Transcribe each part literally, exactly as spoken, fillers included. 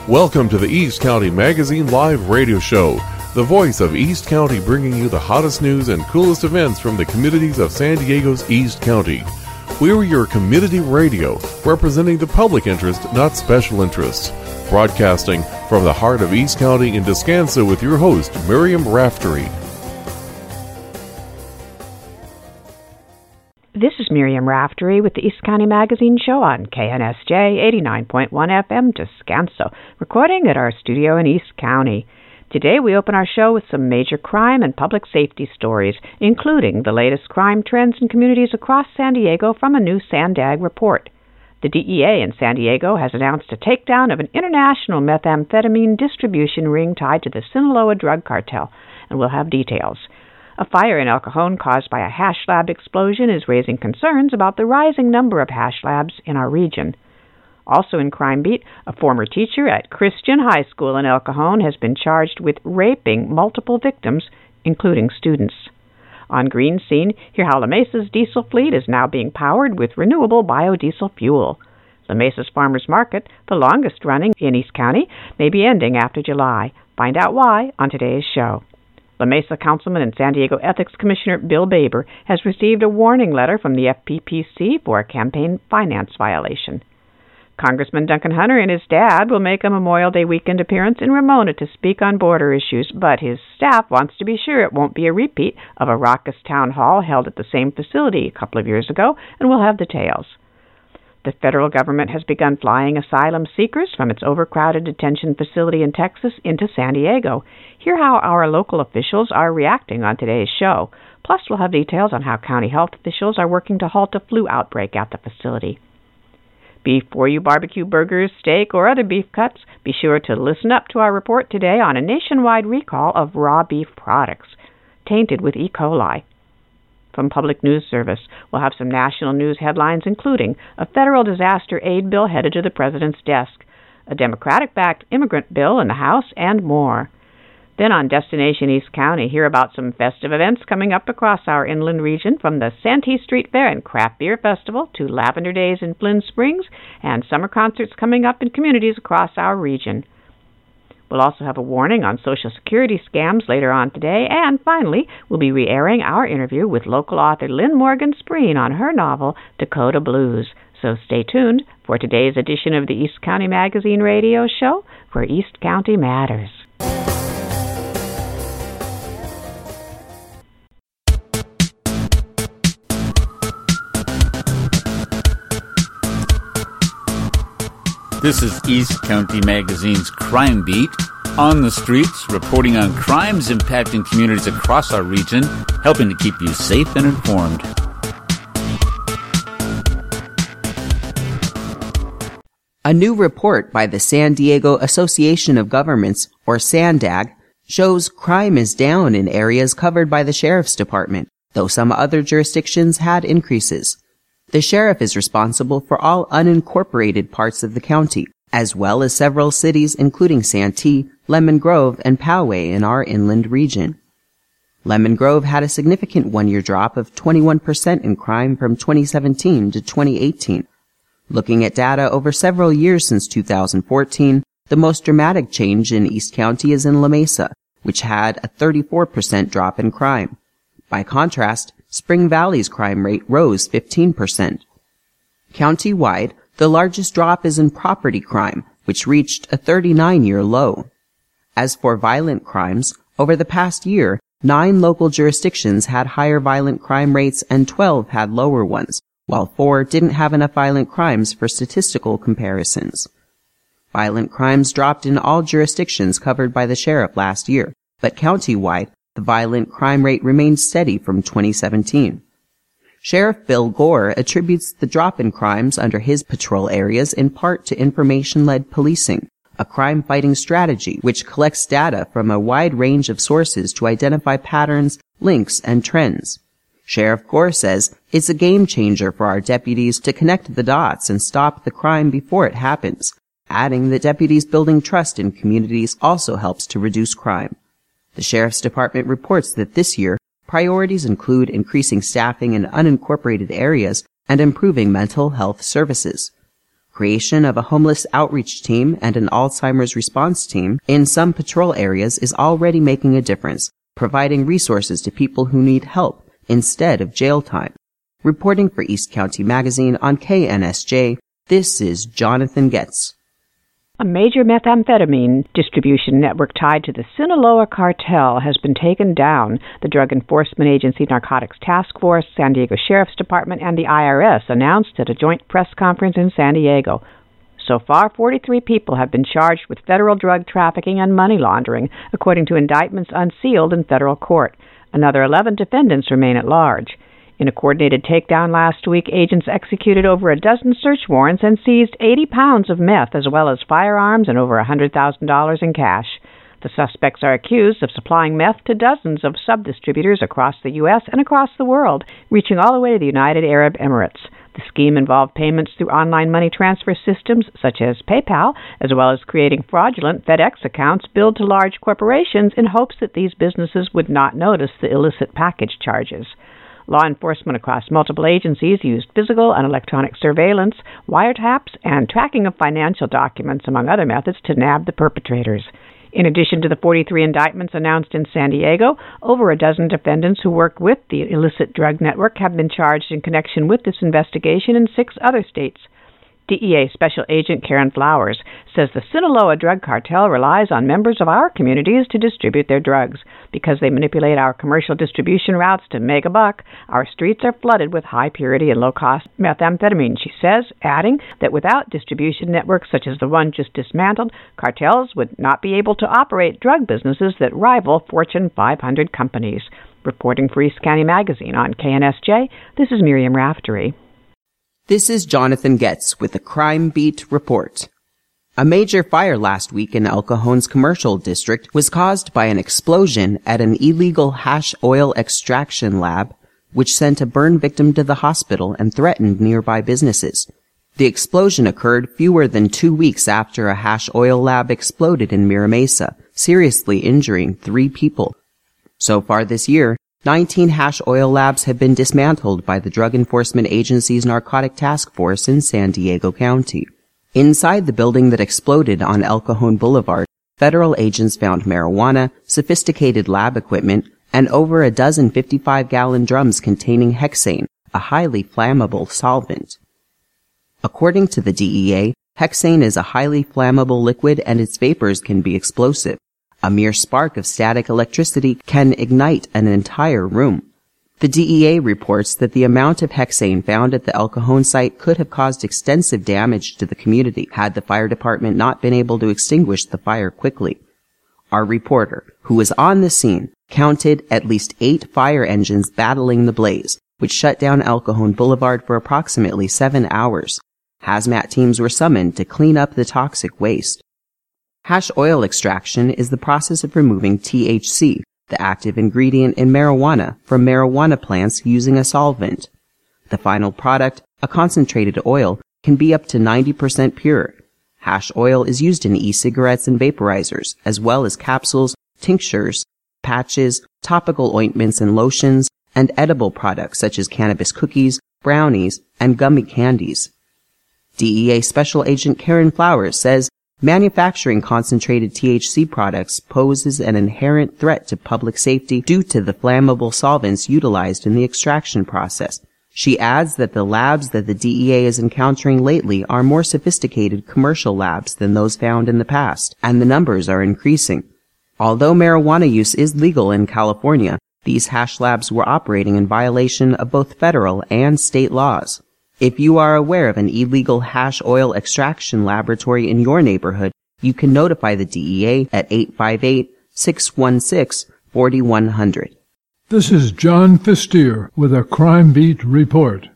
Welcome to the East County Magazine Live Radio Show, the voice of East County, bringing you the hottest news and coolest events from the communities of San Diego's East County. We're your community radio, representing the public interest, not special interests. Broadcasting from the heart of East County in Descanso with your host, Miriam Raftery. This is Miriam Raftery with the East County Magazine Show on K N S J eighty-nine point one F M Descanso, recording at our studio in East County. Today we open our show with some major crime and public safety stories, including the latest crime trends in communities across San Diego from a new Sandag report. The D E A in San Diego has announced a takedown of an international methamphetamine distribution ring tied to the Sinaloa drug cartel, and we'll have details. A fire in El Cajon caused by a hash lab explosion is raising concerns about the rising number of hash labs in our region. Also in Crime Beat, a former teacher at Christian High School in El Cajon has been charged with raping multiple victims, including students. On Green Scene, hear how La Mesa's diesel fleet is now being powered with renewable biodiesel fuel. La Mesa's Farmers Market, the longest running in East County, may be ending after July. Find out why on today's show. La Mesa Councilman and San Diego Ethics Commissioner Bill Baber has received a warning letter from the F P P C for a campaign finance violation. Congressman Duncan Hunter and his dad will make a Memorial Day weekend appearance in Ramona to speak on border issues, but his staff wants to be sure it won't be a repeat of a raucous town hall held at the same facility a couple of years ago, and we'll have details. The federal government has begun flying asylum seekers from its overcrowded detention facility in Texas into San Diego. Hear how our local officials are reacting on today's show. Plus, we'll have details on how county health officials are working to halt a flu outbreak at the facility. Before you barbecue burgers, steak, or other beef cuts, be sure to listen up to our report today on a nationwide recall of raw beef products tainted with E. coli. From Public News Service, we'll have some national news headlines, including a federal disaster aid bill headed to the president's desk, a Democratic-backed immigrant bill in the House, and more. Then on Destination East County, hear about some festive events coming up across our inland region, from the Santee Street Fair and Craft Beer Festival to Lavender Days in Flynn Springs and summer concerts coming up in communities across our region. We'll also have a warning on Social Security scams later on today, and finally, we'll be re-airing our interview with local author Lynn Morgan Spreen on her novel, Dakota Blues. So stay tuned for today's edition of the East County Magazine Radio Show, where East County matters. This is East County Magazine's Crime Beat, on the streets, reporting on crimes impacting communities across our region, helping to keep you safe and informed. A new report by the San Diego Association of Governments, or Sandag, shows crime is down in areas covered by the Sheriff's Department, though some other jurisdictions had increases. The sheriff is responsible for all unincorporated parts of the county, as well as several cities including Santee, Lemon Grove, and Poway in our inland region. Lemon Grove had a significant one-year drop of twenty-one percent in crime from twenty seventeen to twenty eighteen. Looking at data over several years since two thousand fourteen, the most dramatic change in East County is in La Mesa, which had a thirty-four percent drop in crime. By contrast, Spring Valley's crime rate rose fifteen percent. County-wide, the largest drop is in property crime, which reached a thirty-nine-year low. As for violent crimes, over the past year, nine local jurisdictions had higher violent crime rates and twelve had lower ones, while four didn't have enough violent crimes for statistical comparisons. Violent crimes dropped in all jurisdictions covered by the sheriff last year, but county-wide, the violent crime rate remained steady from twenty seventeen. Sheriff Bill Gore attributes the drop in crimes under his patrol areas in part to information-led policing, a crime-fighting strategy which collects data from a wide range of sources to identify patterns, links, and trends. Sheriff Gore says it's a game changer for our deputies to connect the dots and stop the crime before it happens, adding that deputies building trust in communities also helps to reduce crime. The Sheriff's Department reports that this year, priorities include increasing staffing in unincorporated areas and improving mental health services. Creation of a homeless outreach team and an Alzheimer's response team in some patrol areas is already making a difference, providing resources to people who need help instead of jail time. Reporting for East County Magazine on K N S J, this is Jonathan Getz. A major methamphetamine distribution network tied to the Sinaloa cartel has been taken down. The Drug Enforcement Agency Narcotics Task Force, San Diego Sheriff's Department, and the I R S announced at a joint press conference in San Diego. So far, forty-three people have been charged with federal drug trafficking and money laundering, according to indictments unsealed in federal court. Another eleven defendants remain at large. In a coordinated takedown last week, agents executed over a dozen search warrants and seized eighty pounds of meth, as well as firearms and over one hundred thousand dollars in cash. The suspects are accused of supplying meth to dozens of sub-distributors across the U S and across the world, reaching all the way to the United Arab Emirates. The scheme involved payments through online money transfer systems such as PayPal, as well as creating fraudulent FedEx accounts billed to large corporations in hopes that these businesses would not notice the illicit package charges. Law enforcement across multiple agencies used physical and electronic surveillance, wiretaps, and tracking of financial documents, among other methods, to nab the perpetrators. In addition to the forty-three indictments announced in San Diego, over a dozen defendants who worked with the illicit drug network have been charged in connection with this investigation in six other states. D E A Special Agent Karen Flowers says the Sinaloa drug cartel relies on members of our communities to distribute their drugs. Because they manipulate our commercial distribution routes to make a buck, our streets are flooded with high-purity and low-cost methamphetamine, she says, adding that without distribution networks such as the one just dismantled, cartels would not be able to operate drug businesses that rival Fortune five hundred companies. Reporting for East County Magazine on K N S J, this is Miriam Raftery. This is Jonathan Getz with the Crime Beat Report. A major fire last week in El Cajon's commercial district was caused by an explosion at an illegal hash oil extraction lab, which sent a burn victim to the hospital and threatened nearby businesses. The explosion occurred fewer than two weeks after a hash oil lab exploded in Mira Mesa, seriously injuring three people. So far this year, nineteen hash oil labs have been dismantled by the Drug Enforcement Agency's Narcotic Task Force in San Diego County. Inside the building that exploded on El Cajon Boulevard, federal agents found marijuana, sophisticated lab equipment, and over a dozen fifty-five gallon drums containing hexane, a highly flammable solvent. According to the D E A, hexane is a highly flammable liquid and its vapors can be explosive. A mere spark of static electricity can ignite an entire room. The D E A reports that the amount of hexane found at the El Cajon site could have caused extensive damage to the community had the fire department not been able to extinguish the fire quickly. Our reporter, who was on the scene, counted at least eight fire engines battling the blaze, which shut down El Cajon Boulevard for approximately seven hours. Hazmat teams were summoned to clean up the toxic waste. Hash oil extraction is the process of removing T H C, the active ingredient in marijuana, from marijuana plants using a solvent. The final product, a concentrated oil, can be up to ninety percent pure. Hash oil is used in e-cigarettes and vaporizers, as well as capsules, tinctures, patches, topical ointments and lotions, and edible products such as cannabis cookies, brownies, and gummy candies. D E A Special Agent Karen Flowers says manufacturing concentrated T H C products poses an inherent threat to public safety due to the flammable solvents utilized in the extraction process. She adds that the labs that the D E A is encountering lately are more sophisticated commercial labs than those found in the past, and the numbers are increasing. Although marijuana use is legal in California, these hash labs were operating in violation of both federal and state laws. If you are aware of an illegal hash oil extraction laboratory in your neighborhood, you can notify the D E A at eight five eight, six one six, four one zero zero. This is John Fistier with a Crime Beat report.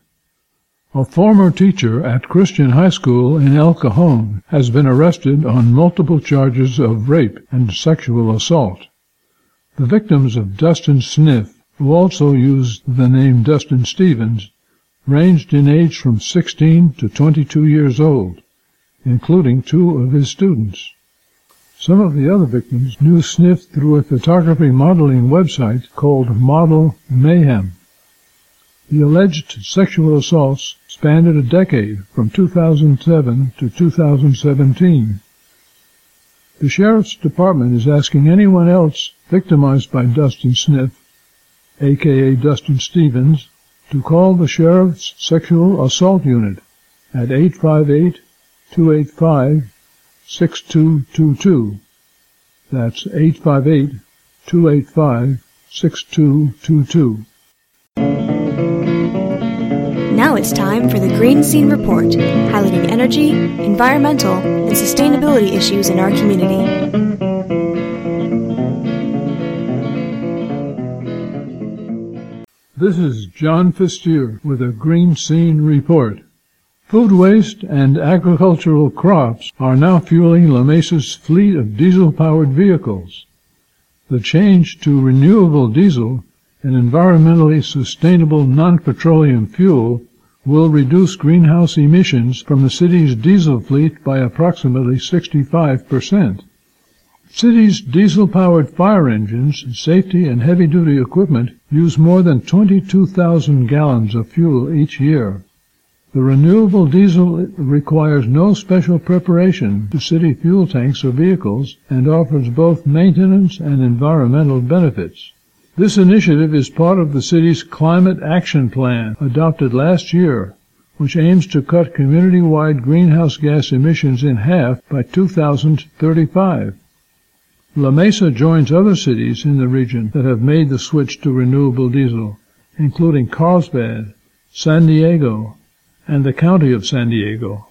A former teacher at Christian High School in El Cajon has been arrested on multiple charges of rape and sexual assault. The victims of Dustin Sniff, who also used the name Dustin Stevens, ranged in age from sixteen to twenty-two years old, including two of his students. Some of the other victims knew Sniff through a photography modeling website called Model Mayhem. The alleged sexual assaults spanned a decade from two thousand seven to two thousand seventeen. The Sheriff's Department is asking anyone else victimized by Dustin Smith, aka Dustin Stevens, to call the Sheriff's Sexual Assault Unit at eight five eight, two eight five, six two two two. That's eight five eight, two eight five, six two two two. Now it's time for the Green Scene Report, highlighting energy, environmental, and sustainability issues in our community. This is John Fistier with a Green Scene Report. Food waste and agricultural crops are now fueling La Mesa's fleet of diesel-powered vehicles. The change to renewable diesel, an environmentally sustainable non-petroleum fuel, will reduce greenhouse emissions from the city's diesel fleet by approximately sixty-five percent. City's diesel-powered fire engines, safety and heavy-duty equipment use more than twenty-two thousand gallons of fuel each year. The renewable diesel requires no special preparation to city fuel tanks or vehicles and offers both maintenance and environmental benefits. This initiative is part of the city's Climate Action Plan, adopted last year, which aims to cut community-wide greenhouse gas emissions in half by two thousand thirty-five. La Mesa joins other cities in the region that have made the switch to renewable diesel, including Carlsbad, San Diego, and the County of San Diego.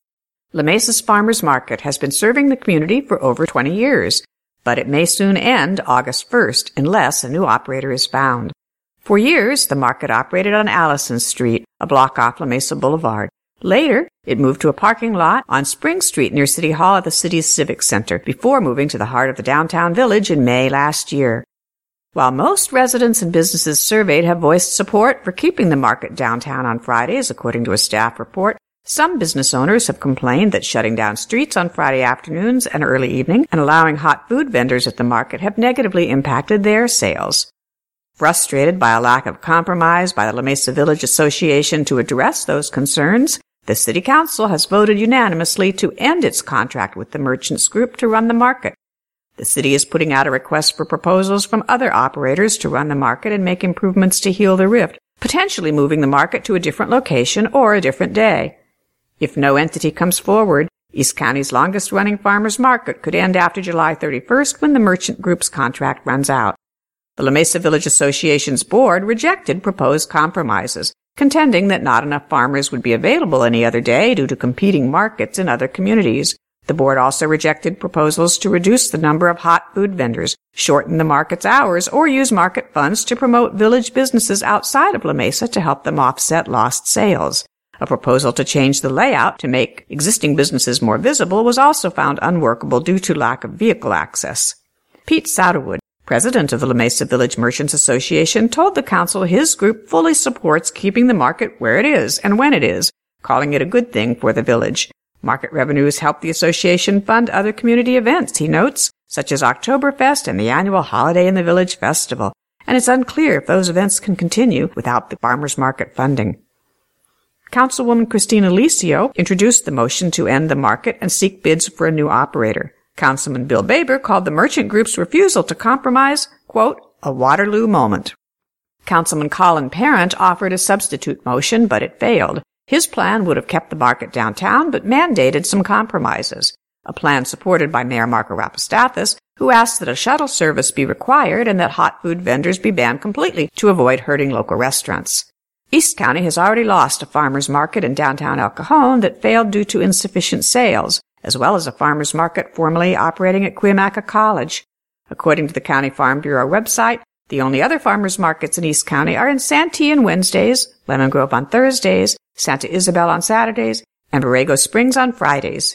La Mesa's Farmers Market has been serving the community for over twenty years, but it may soon end August first unless a new operator is found. For years, the market operated on Allison Street, a block off La Mesa Boulevard. Later, it moved to a parking lot on Spring Street near City Hall at the city's Civic Center, before moving to the heart of the downtown village in May last year. While most residents and businesses surveyed have voiced support for keeping the market downtown on Fridays, according to a staff report, some business owners have complained that shutting down streets on Friday afternoons and early evening and allowing hot food vendors at the market have negatively impacted their sales. Frustrated by a lack of compromise by the La Mesa Village Association to address those concerns, the City Council has voted unanimously to end its contract with the Merchants Group to run the market. The city is putting out a request for proposals from other operators to run the market and make improvements to heal the rift, potentially moving the market to a different location or a different day. If no entity comes forward, East County's longest-running farmers market could end after July thirty-first when the Merchant Group's contract runs out. The La Mesa Village Association's board rejected proposed compromises, contending that not enough farmers would be available any other day due to competing markets in other communities. The board also rejected proposals to reduce the number of hot food vendors, shorten the market's hours, or use market funds to promote village businesses outside of La Mesa to help them offset lost sales. A proposal to change the layout to make existing businesses more visible was also found unworkable due to lack of vehicle access. Pete Souderwood, president of the La Mesa Village Merchants Association, told the council his group fully supports keeping the market where it is and when it is, calling it a good thing for the village. Market revenues help the association fund other community events, he notes, such as Oktoberfest and the annual Holiday in the Village Festival, and it's unclear if those events can continue without the farmers market funding. Councilwoman Christina Licio introduced the motion to end the market and seek bids for a new operator. Councilman Bill Baber called the Merchant Group's refusal to compromise, quote, a Waterloo moment. Councilman Colin Parent offered a substitute motion, but it failed. His plan would have kept the market downtown, but mandated some compromises. A plan supported by Mayor Marco Rapastathis, who asked that a shuttle service be required and that hot food vendors be banned completely to avoid hurting local restaurants. East County has already lost a farmers market in downtown El Cajon that failed due to insufficient sales, as well as a farmers market formerly operating at Cuyamaca College. According to the County Farm Bureau website, the only other farmers markets in East County are in Santee on Wednesdays, Lemon Grove on Thursdays, Santa Isabel on Saturdays, and Borrego Springs on Fridays.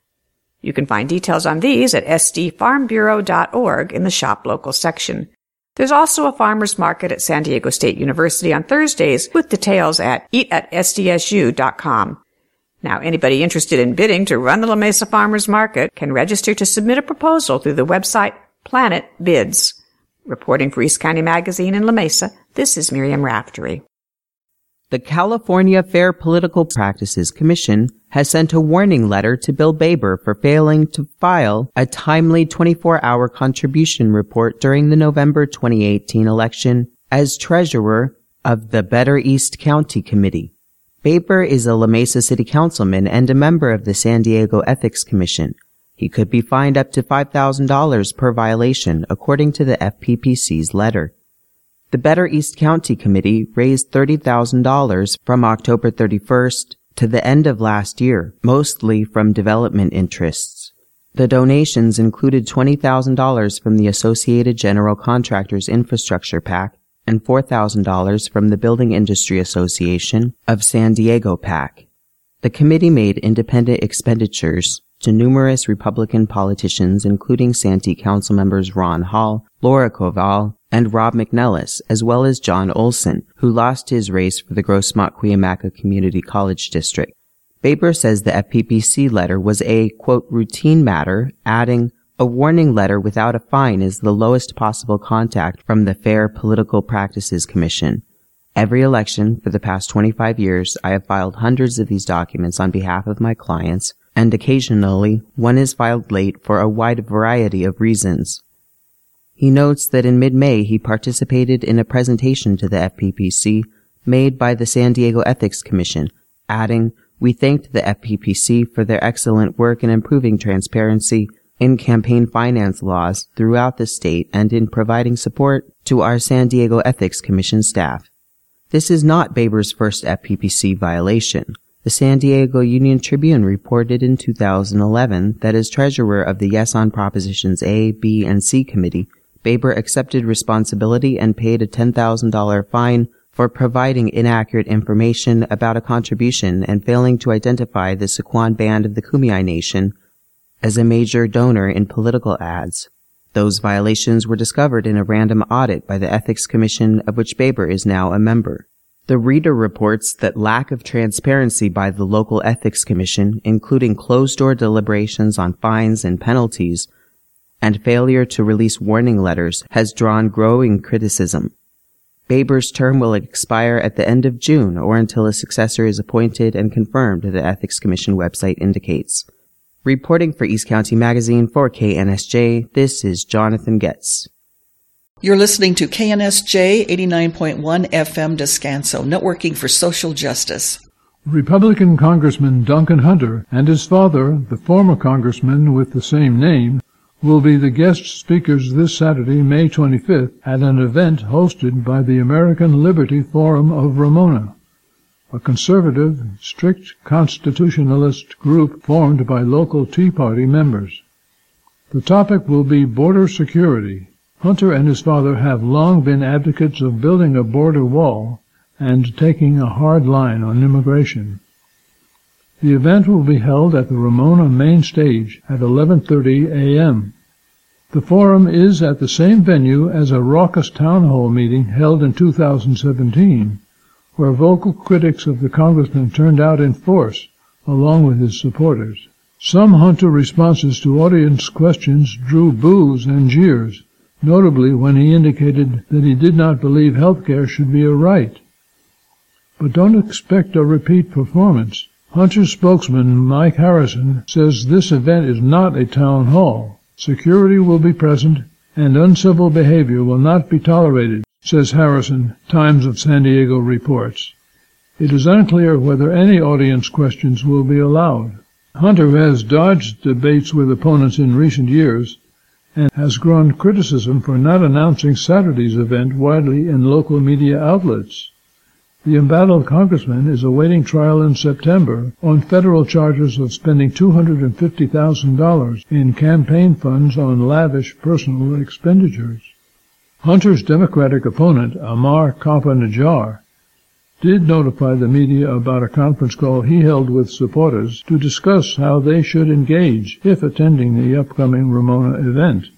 You can find details on these at s d farm bureau dot org in the Shop Local section. There's also a farmers market at San Diego State University on Thursdays with details at eat at s d s u dot com. Now, anybody interested in bidding to run the La Mesa Farmers Market can register to submit a proposal through the website Planet Bids. Reporting for East County Magazine in La Mesa, this is Miriam Raftery. The California Fair Political Practices Commission has sent a warning letter to Bill Baber for failing to file a timely twenty-four hour contribution report during the November twenty eighteen election as treasurer of the Better East County Committee. Baber is a La Mesa City Councilman and a member of the San Diego Ethics Commission. He could be fined up to five thousand dollars per violation, according to the F P P C's letter. The Better East County Committee raised thirty thousand dollars from October thirty-first to the end of last year, mostly from development interests. The donations included twenty thousand dollars from the Associated General Contractors Infrastructure PAC and four thousand dollars from the Building Industry Association of San Diego PAC. The committee made independent expenditures to numerous Republican politicians, including Santee Council members Ron Hall, Laura Koval, and Rob McNellis, as well as John Olson, who lost his race for the Grossmont-Cuyamaca Community College District. Baber says the F P P C letter was a, quote, routine matter, adding, a warning letter without a fine is the lowest possible contact from the Fair Political Practices Commission. Every election for the past twenty-five years, I have filed hundreds of these documents on behalf of my clients, and occasionally one is filed late for a wide variety of reasons. He notes that in mid-May he participated in a presentation to the F P P C made by the San Diego Ethics Commission, adding, we thanked the F P P C for their excellent work in improving transparency in campaign finance laws throughout the state and in providing support to our San Diego Ethics Commission staff. This is not Baber's first F P P C violation. The San Diego Union Tribune reported in two thousand eleven that as treasurer of the Yes on Propositions A, B, and C committee, Baber accepted responsibility and paid a ten thousand dollars fine for providing inaccurate information about a contribution and failing to identify the Sycuan Band of the Kumeyaay Nation as a major donor in political ads. Those violations were discovered in a random audit by the Ethics Commission, of which Baber is now a member. The Reader reports that lack of transparency by the local Ethics Commission, including closed-door deliberations on fines and penalties, and failure to release warning letters, has drawn growing criticism. Baber's term will expire at the end of June or until a successor is appointed and confirmed, the Ethics Commission website indicates. Reporting for East County Magazine for K N S J, this is Jonathan Getz. You're listening to K N S J eighty-nine point one F M Descanso, networking for social justice. Republican Congressman Duncan Hunter and his father, the former congressman with the same name, will be the guest speakers this Saturday, May twenty-fifth, at an event hosted by the American Liberty Forum of Ramona, a conservative, strict constitutionalist group formed by local Tea Party members. The topic will be border security. Hunter and his father have long been advocates of building a border wall and taking a hard line on immigration. The event will be held at the Ramona Main Stage at eleven thirty a.m. The forum is at the same venue as a raucous town hall meeting held in two thousand seventeen, where vocal critics of the congressman turned out in force, along with his supporters. Some Hunter responses to audience questions drew boos and jeers, notably when he indicated that he did not believe health care should be a right. But don't expect a repeat performance. Hunter's spokesman, Mike Harrison, says this event is not a town hall. Security will be present, and uncivil behavior will not be tolerated, says Harrison, Times of San Diego reports. It is unclear whether any audience questions will be allowed. Hunter has dodged debates with opponents in recent years and has grown criticism for not announcing Saturday's event widely in local media outlets. The embattled congressman is awaiting trial in September on federal charges of spending two hundred fifty thousand dollars in campaign funds on lavish personal expenditures. Hunter's Democratic opponent, Amar Kampa-Najjar, did notify the media about a conference call he held with supporters to discuss how they should engage if attending the upcoming Ramona event.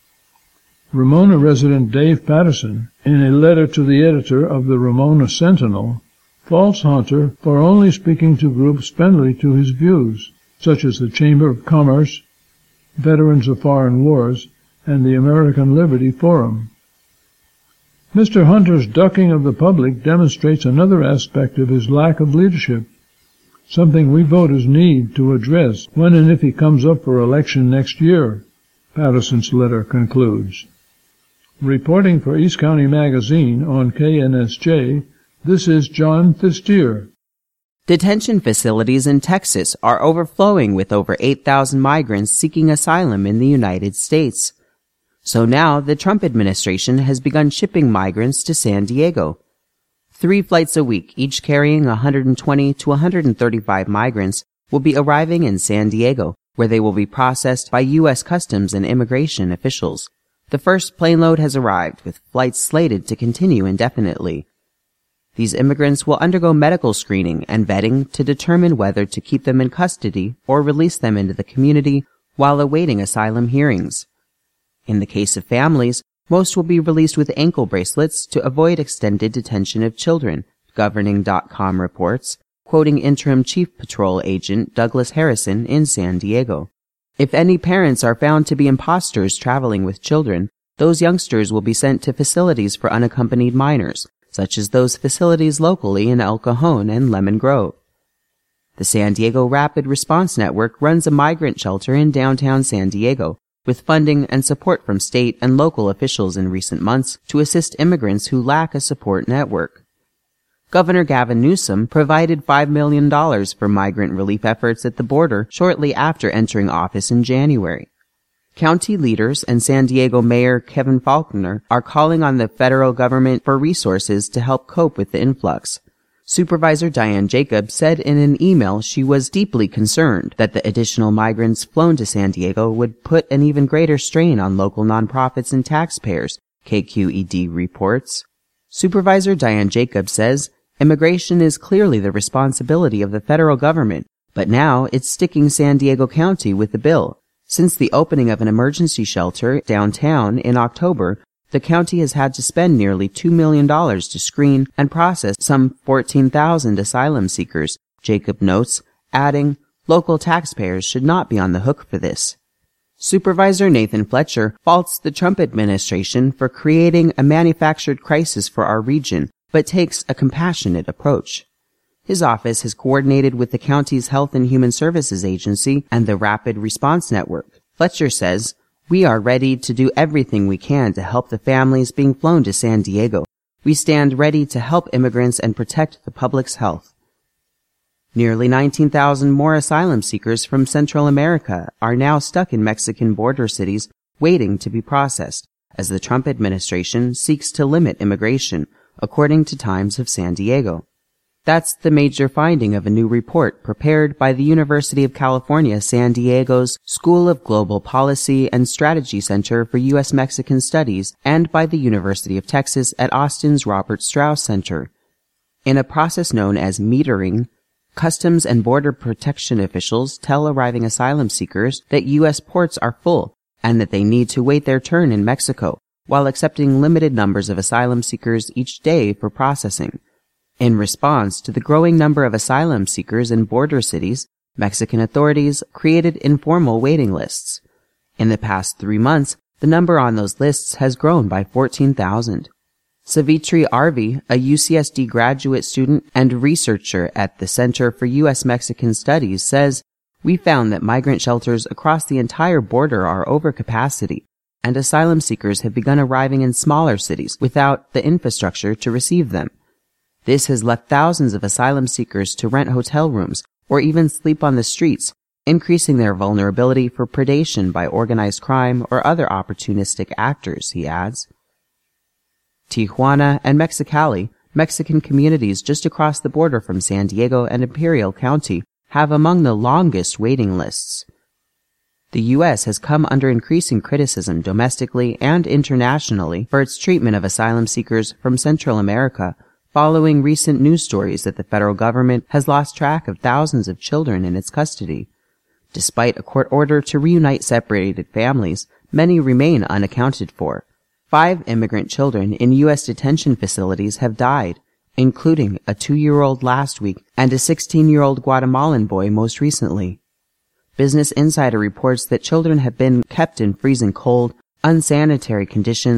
Ramona resident Dave Patterson, in a letter to the editor of the Ramona Sentinel, faults Hunter for only speaking to groups friendly to his views, such as the Chamber of Commerce, Veterans of Foreign Wars, and the American Liberty Forum. Mister Hunter's ducking of the public demonstrates another aspect of his lack of leadership, something we voters need to address when and if he comes up for election next year, Patterson's letter concludes. Reporting for East County Magazine on K N S J, this is John Thistier. Detention facilities in Texas are overflowing with over eight thousand migrants seeking asylum in the United States. So now the Trump administration has begun shipping migrants to San Diego. Three flights a week, each carrying one hundred twenty to one hundred thirty-five migrants, will be arriving in San Diego, where they will be processed by U S Customs and Immigration officials. The first plane load has arrived, with flights slated to continue indefinitely. These immigrants will undergo medical screening and vetting to determine whether to keep them in custody or release them into the community while awaiting asylum hearings. In the case of families, most will be released with ankle bracelets to avoid extended detention of children, Governing dot com reports, quoting Interim Chief Patrol Agent Douglas Harrison in San Diego. If any parents are found to be imposters traveling with children, those youngsters will be sent to facilities for unaccompanied minors, such as those facilities locally in El Cajon and Lemon Grove. The San Diego Rapid Response Network runs a migrant shelter in downtown San Diego, with funding and support from state and local officials in recent months to assist immigrants who lack a support network. Governor Gavin Newsom provided five million dollars for migrant relief efforts at the border shortly after entering office in January. County leaders and San Diego Mayor Kevin Faulconer are calling on the federal government for resources to help cope with the influx. Supervisor Diane Jacobs said in an email she was deeply concerned that the additional migrants flown to San Diego would put an even greater strain on local nonprofits and taxpayers, K Q E D reports. Supervisor Diane Jacobs says, immigration is clearly the responsibility of the federal government, but now it's sticking San Diego County with the bill. Since the opening of an emergency shelter downtown in October, the county has had to spend nearly two million dollars to screen and process some fourteen thousand asylum seekers, Jacob notes, adding, local taxpayers should not be on the hook for this. Supervisor Nathan Fletcher faults the Trump administration for creating a manufactured crisis for our region, but takes a compassionate approach. His office has coordinated with the county's Health and Human Services Agency and the Rapid Response Network. Fletcher says, we are ready to do everything we can to help the families being flown to San Diego. We stand ready to help immigrants and protect the public's health. Nearly nineteen thousand more asylum seekers from Central America are now stuck in Mexican border cities waiting to be processed, as the Trump administration seeks to limit immigration, according to Times of San Diego. That's the major finding of a new report prepared by the University of California, San Diego's School of Global Policy and Strategy Center for U S Mexican Studies and by the University of Texas at Austin's Robert Strauss Center. In a process known as metering, Customs and Border Protection officials tell arriving asylum seekers that U S ports are full and that they need to wait their turn in Mexico, while accepting limited numbers of asylum seekers each day for processing. In response to the growing number of asylum seekers in border cities, Mexican authorities created informal waiting lists. In the past three months, the number on those lists has grown by fourteen thousand. Savitri Arvi, a U C S D graduate student and researcher at the Center for U S Mexican Studies, says, we found that migrant shelters across the entire border are over capacity, and asylum seekers have begun arriving in smaller cities without the infrastructure to receive them. This has left thousands of asylum seekers to rent hotel rooms or even sleep on the streets, increasing their vulnerability for predation by organized crime or other opportunistic actors, he adds. Tijuana and Mexicali, Mexican communities just across the border from San Diego and Imperial County, have among the longest waiting lists. The U S has come under increasing criticism domestically and internationally for its treatment of asylum seekers from Central America, following recent news stories that the federal government has lost track of thousands of children in its custody. Despite a court order to reunite separated families, many remain unaccounted for. Five immigrant children in U S detention facilities have died, including a two-year-old last week and a sixteen-year-old Guatemalan boy most recently. Business Insider reports that children have been kept in freezing cold, unsanitary conditions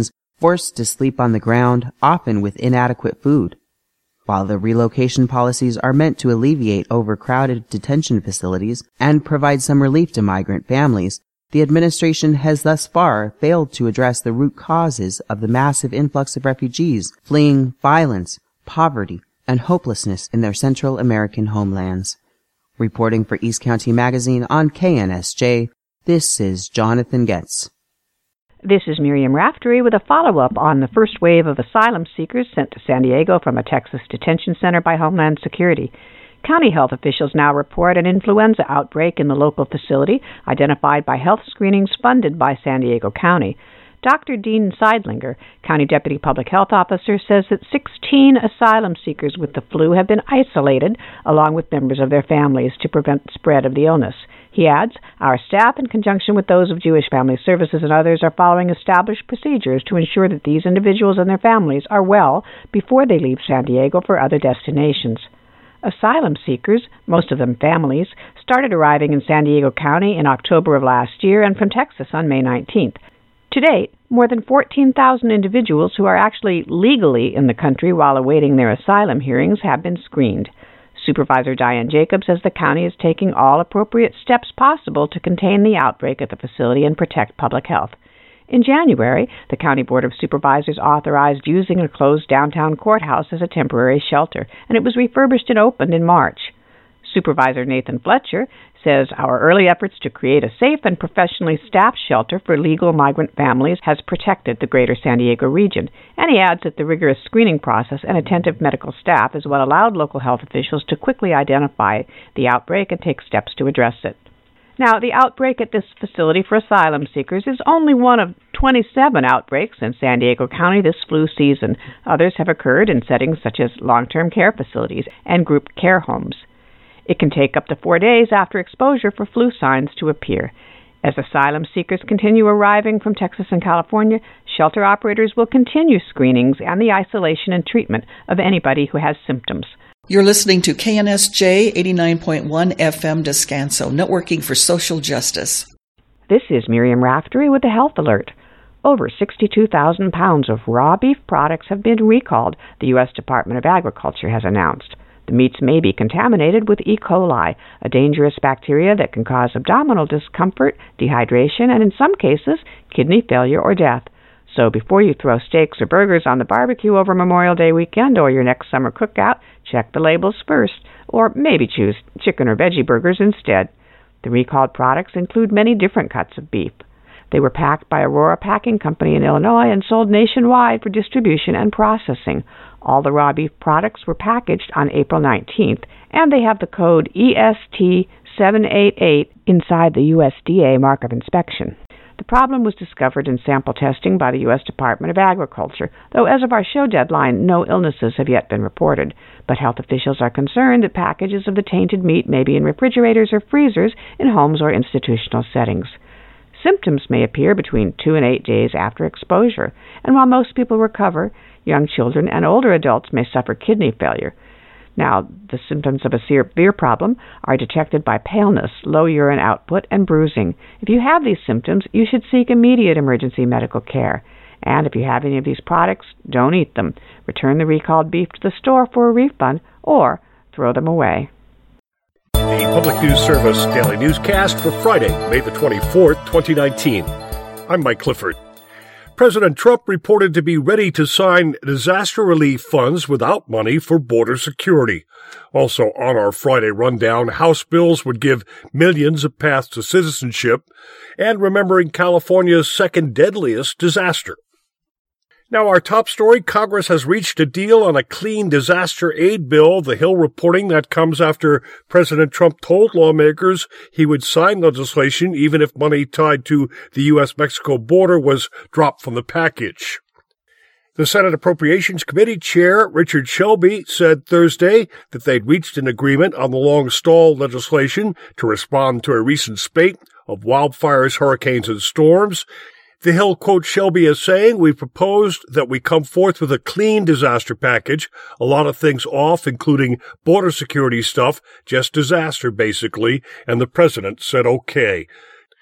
forced to sleep on the ground, often with inadequate food. While the relocation policies are meant to alleviate overcrowded detention facilities and provide some relief to migrant families, the administration has thus far failed to address the root causes of the massive influx of refugees fleeing violence, poverty, and hopelessness in their Central American homelands. Reporting for East County Magazine on K N S J, this is Jonathan Getz. This is Miriam Raftery with a follow-up on the first wave of asylum seekers sent to San Diego from a Texas detention center by Homeland Security. County health officials now report an influenza outbreak in the local facility, identified by health screenings funded by San Diego County. Doctor Dean Seidlinger, County Deputy Public Health Officer, says that sixteen asylum seekers with the flu have been isolated, along with members of their families, to prevent the spread of the illness. He adds, our staff, in conjunction with those of Jewish Family Services and others, are following established procedures to ensure that these individuals and their families are well before they leave San Diego for other destinations. Asylum seekers, most of them families, started arriving in San Diego County in October of last year and from Texas on May nineteenth. To date, more than fourteen thousand individuals who are actually legally in the country while awaiting their asylum hearings have been screened. Supervisor Diane Jacobs says the county is taking all appropriate steps possible to contain the outbreak at the facility and protect public health. In January, the County Board of Supervisors authorized using a closed downtown courthouse as a temporary shelter, and it was refurbished and opened in March. Supervisor Nathan Fletcher says our early efforts to create a safe and professionally staffed shelter for legal migrant families has protected the greater San Diego region, and he adds that the rigorous screening process and attentive medical staff is what allowed local health officials to quickly identify the outbreak and take steps to address it. Now, the outbreak at this facility for asylum seekers is only one of twenty-seven outbreaks in San Diego County this flu season. Others have occurred in settings such as long-term care facilities and group care homes. It can take up to four days after exposure for flu signs to appear. As asylum seekers continue arriving from Texas and California, shelter operators will continue screenings and the isolation and treatment of anybody who has symptoms. You're listening to K N S J eighty-nine point one F M Descanso, networking for social justice. This is Miriam Raftery with the Health Alert. Over sixty-two thousand pounds of raw beef products have been recalled, the U S Department of Agriculture has announced. The meats may be contaminated with E. coli, a dangerous bacteria that can cause abdominal discomfort, dehydration, and in some cases, kidney failure or death. So before you throw steaks or burgers on the barbecue over Memorial Day weekend or your next summer cookout, check the labels first, or maybe choose chicken or veggie burgers instead. The recalled products include many different cuts of beef. They were packed by Aurora Packing Company in Illinois and sold nationwide for distribution and processing. All the raw beef products were packaged on April nineteenth, and they have the code E S T seven eight eight inside the U S D A mark of inspection. The problem was discovered in sample testing by the U S Department of Agriculture, though as of our show deadline, no illnesses have yet been reported. But health officials are concerned that packages of the tainted meat may be in refrigerators or freezers in homes or institutional settings. Symptoms may appear between two and eight days after exposure, and while most people recover, young children and older adults may suffer kidney failure. Now, the symptoms of a severe problem are detected by paleness, low urine output, and bruising. If you have these symptoms, you should seek immediate emergency medical care. And if you have any of these products, don't eat them. Return the recalled beef to the store for a refund or throw them away. The Public News Service Daily Newscast for Friday, May the twenty-fourth, twenty nineteen. I'm Mike Clifford. President Trump reported to be ready to sign disaster relief funds without money for border security. Also on our Friday rundown, House bills would give millions a path to citizenship, and remembering California's second deadliest disaster. Now, our top story, Congress has reached a deal on a clean disaster aid bill. The Hill reporting that comes after President Trump told lawmakers he would sign legislation even if money tied to the U S Mexico border was dropped from the package. The Senate Appropriations Committee Chair Richard Shelby said Thursday that they'd reached an agreement on the long-stalled legislation to respond to a recent spate of wildfires, hurricanes, and storms. The Hill quotes Shelby as saying, "We proposed that we come forth with a clean disaster package, a lot of things off, including border security stuff, just disaster basically, and the president said okay."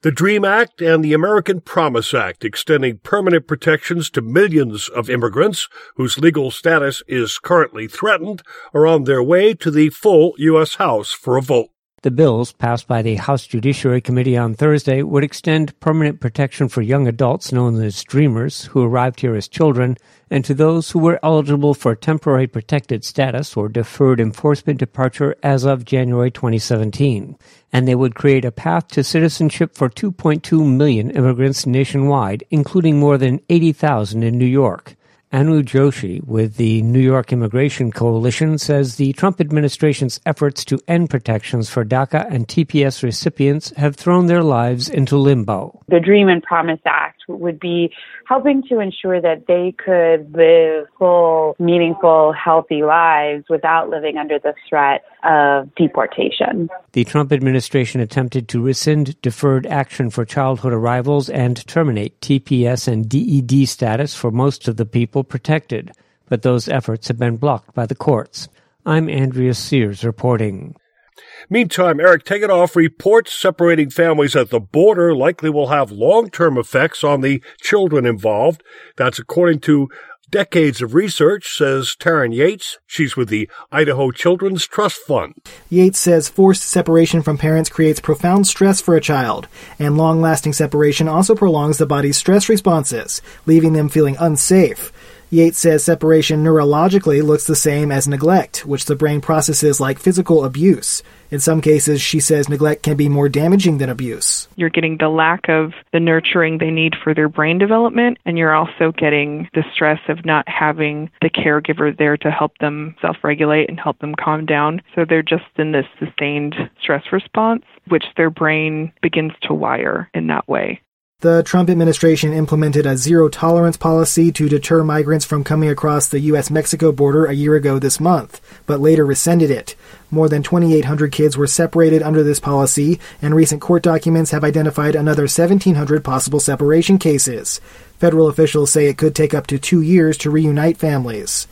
The DREAM Act and the American Promise Act, extending permanent protections to millions of immigrants whose legal status is currently threatened, are on their way to the full U S House for a vote. The bills, passed by the House Judiciary Committee on Thursday, would extend permanent protection for young adults known as Dreamers who arrived here as children, and to those who were eligible for temporary protected status or deferred enforcement departure as of January twenty seventeen. And they would create a path to citizenship for two point two million immigrants nationwide, including more than eighty thousand in New York. Anu Joshi with the New York Immigration Coalition says the Trump administration's efforts to end protections for DACA and T P S recipients have thrown their lives into limbo. The DREAM and Promise Act would be helping to ensure that they could live full, meaningful, healthy lives without living under the threat of deportation. The Trump administration attempted to rescind deferred action for childhood arrivals and terminate T P S and D E D status for most of the people protected, but those efforts have been blocked by the courts. I'm Andrea Sears reporting. Meantime, Eric Tegethoff reports separating families at the border likely will have long-term effects on the children involved. That's according to decades of research, says Taryn Yates. She's with the Idaho Children's Trust Fund. Yates says forced separation from parents creates profound stress for a child, and long-lasting separation also prolongs the body's stress responses, leaving them feeling unsafe. Yates says separation neurologically looks the same as neglect, which the brain processes like physical abuse. In some cases, she says neglect can be more damaging than abuse. You're getting the lack of the nurturing they need for their brain development, and you're also getting the stress of not having the caregiver there to help them self-regulate and help them calm down. So they're just in this sustained stress response, which their brain begins to wire in that way. The Trump administration implemented a zero-tolerance policy to deter migrants from coming across the U S Mexico border a year ago this month, but later rescinded it. More than twenty-eight hundred kids were separated under this policy, and recent court documents have identified another seventeen hundred possible separation cases. Federal officials say it could take up to two years to reunite families.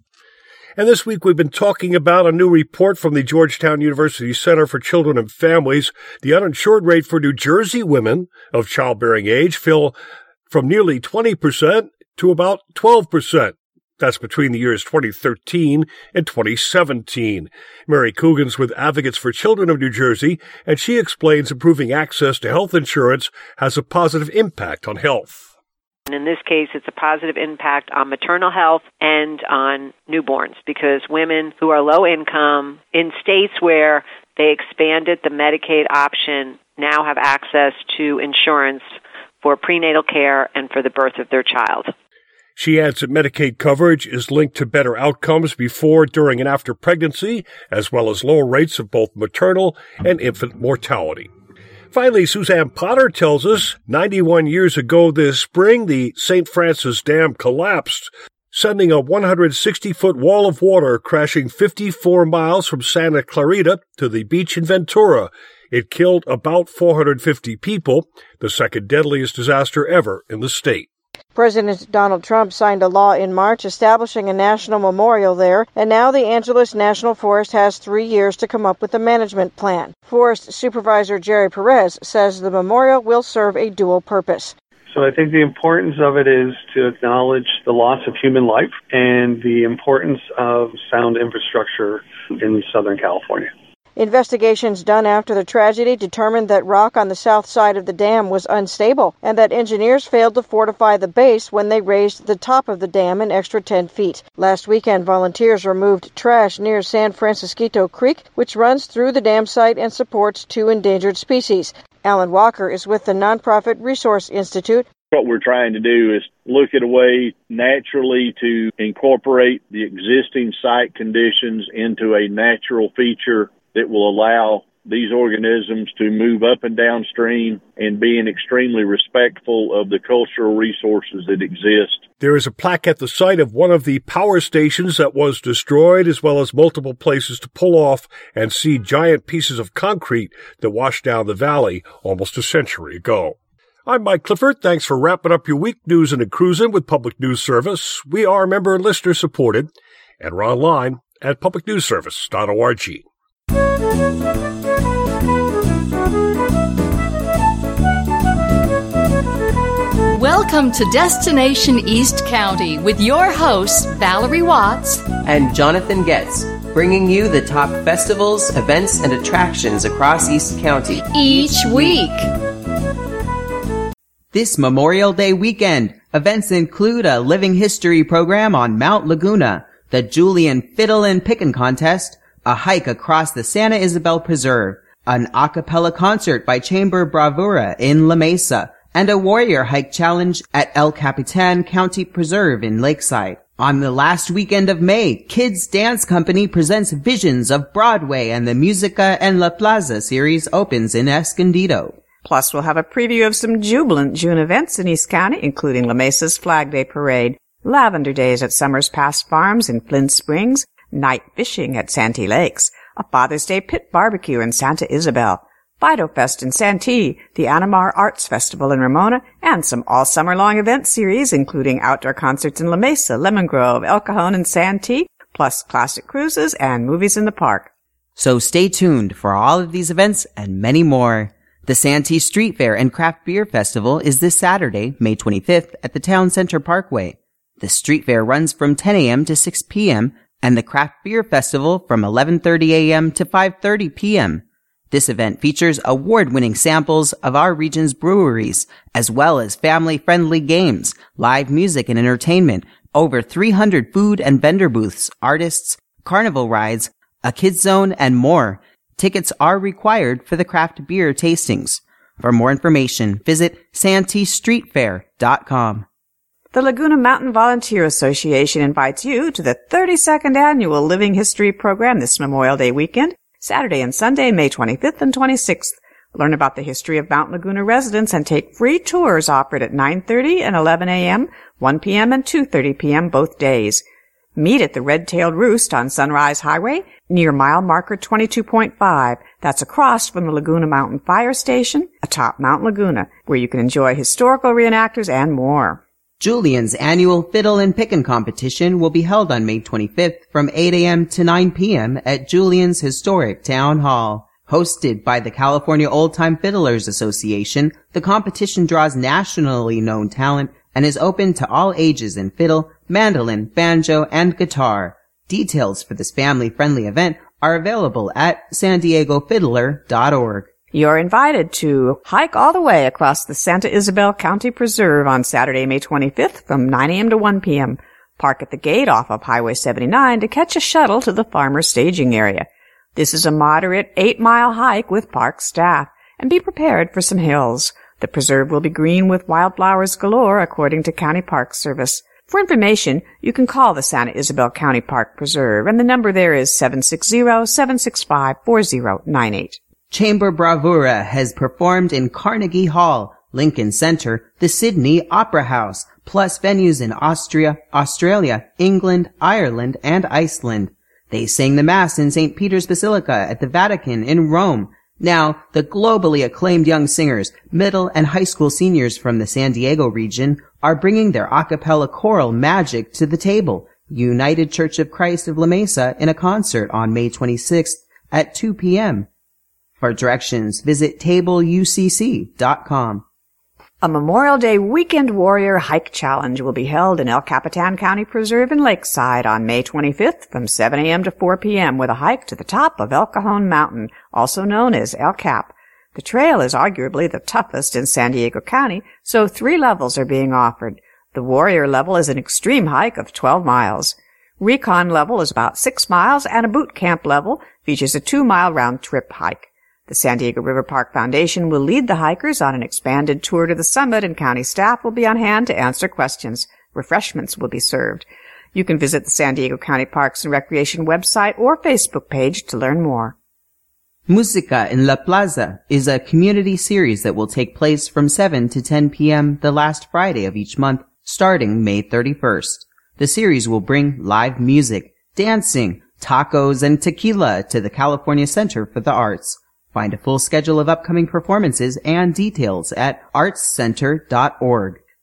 And this week we've been talking about a new report from the Georgetown University Center for Children and Families. The uninsured rate for New Jersey women of childbearing age fell from nearly twenty percent to about twelve percent. That's between the years twenty thirteen and twenty seventeen. Mary Coogan's with Advocates for Children of New Jersey, and she explains improving access to health insurance has a positive impact on health. In this case, it's a positive impact on maternal health and on newborns because women who are low income in states where they expanded the Medicaid option now have access to insurance for prenatal care and for the birth of their child. She adds that Medicaid coverage is linked to better outcomes before, during, and after pregnancy, as well as lower rates of both maternal and infant mortality. Finally, Suzanne Potter tells us ninety-one years ago this spring, the Saint Francis Dam collapsed, sending a one hundred sixty foot wall of water crashing fifty-four miles from Santa Clarita to the beach in Ventura. It killed about four hundred fifty people, the second deadliest disaster ever in the state. President Donald Trump signed a law in March establishing a national memorial there, and now the Angeles National Forest has three years to come up with a management plan. Forest Supervisor Jerry Perez says the memorial will serve a dual purpose. So I think the importance of it is to acknowledge the loss of human life and the importance of sound infrastructure in Southern California. Investigations done after the tragedy determined that rock on the south side of the dam was unstable and that engineers failed to fortify the base when they raised the top of the dam an extra ten feet. Last weekend, volunteers removed trash near San Francisquito Creek, which runs through the dam site and supports two endangered species. Alan Walker is with the nonprofit Resource Institute. What we're trying to do is look at a way naturally to incorporate the existing site conditions into a natural feature that will allow these organisms to move up and downstream and being extremely respectful of the cultural resources that exist. There is a plaque at the site of one of the power stations that was destroyed, as well as multiple places to pull off and see giant pieces of concrete that washed down the valley almost a century ago. I'm Mike Clifford. Thanks for wrapping up your week news and a cruising with Public News Service. We are member and listener supported, and we're online at public news service dot org. Welcome to Destination East County with your hosts, Valerie Watts and Jonathan Getz, bringing you the top festivals, events, and attractions across East County each week. This Memorial Day weekend, events include a living history program on Mount Laguna, the Julian Fiddle and Pickin' Contest, a hike across the Santa Isabel Preserve, an a cappella concert by Chamber Bravura in La Mesa, and a warrior hike challenge at El Capitan County Preserve in Lakeside. On the last weekend of May, Kids Dance Company presents Visions of Broadway, and the Musica en la Plaza series opens in Escondido. Plus, we'll have a preview of some jubilant June events in East County, including La Mesa's Flag Day Parade, Lavender Days at Summers Pass Farms in Flint Springs, night fishing at Santee Lakes, a Father's Day pit barbecue in Santa Isabel, Fido Fest in Santee, the Anamar Arts Festival in Ramona, and some all-summer-long event series, including outdoor concerts in La Mesa, Lemon Grove, El Cajon, and Santee, plus classic cruises and movies in the park. So stay tuned for all of these events and many more. The Santee Street Fair and Craft Beer Festival is this Saturday, May twenty-fifth, at the Town Center Parkway. The street fair runs from ten a.m. to six p.m., and the Craft Beer Festival from eleven thirty a.m. to five thirty p.m. This event features award-winning samples of our region's breweries, as well as family-friendly games, live music and entertainment, over three hundred food and vendor booths, artists, carnival rides, a kids zone, and more. Tickets are required for the craft beer tastings. For more information, visit santee street fair dot com. The Laguna Mountain Volunteer Association invites you to the thirty-second Annual Living History Program this Memorial Day weekend, Saturday and Sunday, May twenty-fifth and twenty-sixth. Learn about the history of Mount Laguna residents and take free tours offered at nine thirty and eleven a.m., one p.m., and two thirty p.m. both days. Meet at the Red-Tailed Roost on Sunrise Highway near mile marker twenty-two point five. That's across from the Laguna Mountain Fire Station atop Mount Laguna, where you can enjoy historical reenactors and more. Julian's annual Fiddle and Pickin' competition will be held on May twenty-fifth from eight a.m. to nine p.m. at Julian's Historic Town Hall. Hosted by the California Old Time Fiddlers Association, the competition draws nationally known talent and is open to all ages in fiddle, mandolin, banjo, and guitar. Details for this family-friendly event are available at san diego fiddler dot org. You're invited to hike all the way across the Santa Isabel County Preserve on Saturday, May twenty-fifth from nine a.m. to one p.m. Park at the gate off of Highway seventy-nine to catch a shuttle to the farmer staging area. This is a moderate eight-mile hike with park staff, and be prepared for some hills. The preserve will be green with wildflowers galore, according to County Park Service. For information, you can call the Santa Isabel County Park Preserve, and the number there is seven six zero, seven six five, four zero nine eight. Chamber Bravura has performed in Carnegie Hall, Lincoln Center, the Sydney Opera House, plus venues in Austria, Australia, England, Ireland, and Iceland. They sang the Mass in Saint Peter's Basilica at the Vatican in Rome. Now, the globally acclaimed young singers, middle and high school seniors from the San Diego region, are bringing their a cappella choral magic to the table. United Church of Christ of La Mesa in a concert on May twenty-sixth at two p.m. For directions, visit table u c c dot com. A Memorial Day Weekend Warrior Hike Challenge will be held in El Capitan County Preserve in Lakeside on May twenty-fifth from seven a.m. to four p.m. with a hike to the top of El Cajon Mountain, also known as El Cap. The trail is arguably the toughest in San Diego County, so three levels are being offered. The Warrior level is an extreme hike of twelve miles. Recon level is about six miles, and a boot camp level features a two-mile round-trip hike. The San Diego River Park Foundation will lead the hikers on an expanded tour to the summit, and county staff will be on hand to answer questions. Refreshments will be served. You can visit the San Diego County Parks and Recreation website or Facebook page to learn more. Musica en la Plaza is a community series that will take place from seven to ten p.m. the last Friday of each month, starting May thirty-first. The series will bring live music, dancing, tacos, and tequila to the California Center for the Arts. Find a full schedule of upcoming performances and details at arts center dot org.